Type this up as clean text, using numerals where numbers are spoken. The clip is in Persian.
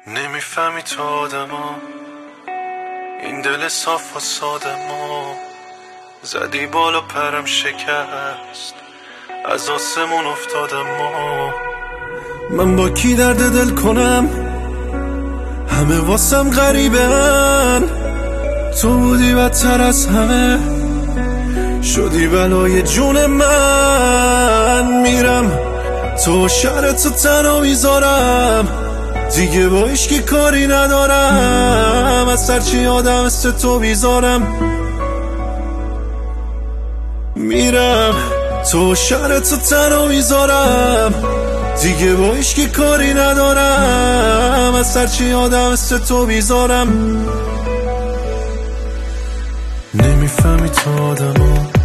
نمیفهمی تو آدما این دل صاف و ساده ما زدی بالا پرم شکست از آسمون افتادم ما. من با کی درد دل کنم همه واسم غریبن، تو بودی بدتر از همه شدی بلای جون من. میرم تو شهر تو تنها میذارم دیگه با هیچکی کاری ندارم، از هرچی آدم مثل تو بیزارم. میرم تو شهر تو تنها میذارم دیگه با هیچکی کاری ندارم، از هرچی آدم مثل تو بیزارم. نمیفهمی تو آدما